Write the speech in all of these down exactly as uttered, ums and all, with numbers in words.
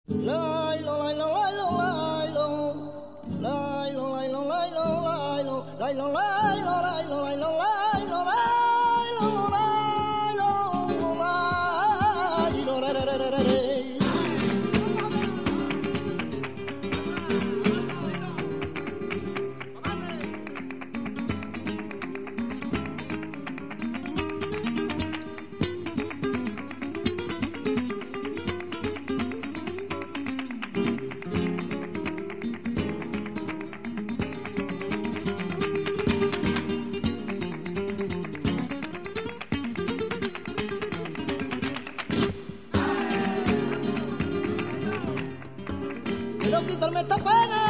Quiero quitarme esta pena,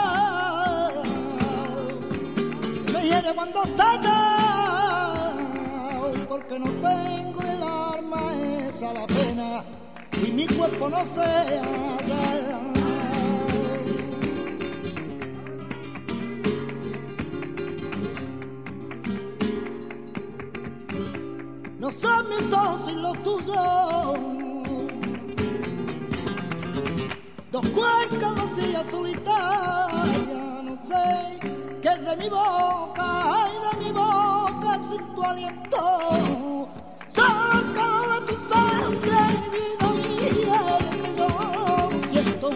me hiere cuando estalla, porque no tengo el arma esa la pena, y mi cuerpo no sea ya. No son mis ojos sin los tuyos, dos cuencas vacías solitarias, no sé qué es de mi boca, ay de mi boca sin tu aliento, solo el calor de tu sangre, vida mía, lo que yo siento.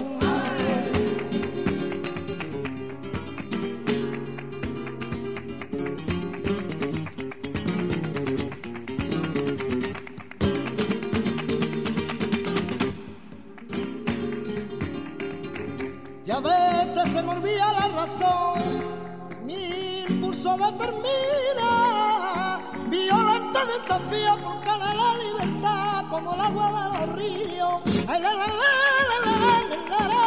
Y a veces se me olvida la razón, mi impulso determina, violento desafío por ganar la libertad como el agua de los ríos. Ay, la, la, la, la, la, la, la, la,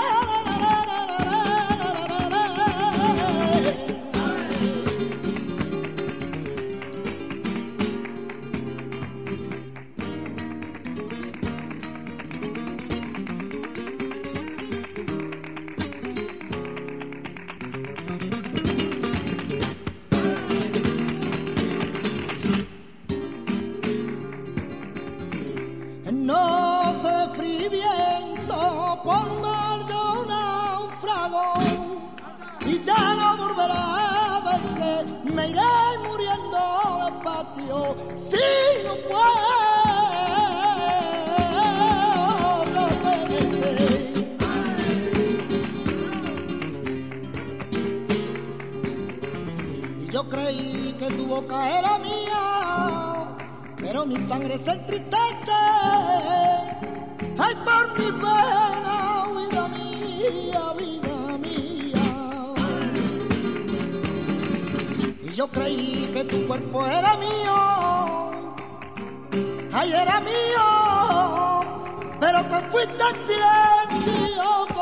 no sé frío viento por mar yo naufrago y ya no volverá a verte, me iré muriendo despacio si no puedo tenerte. Y yo creí que tu boca era mía, pero mi sangre se entristece, ay por mi pena, vida mía, vida mía. Y yo creí que tu cuerpo era mío, ay era mío, pero te fuiste en silencio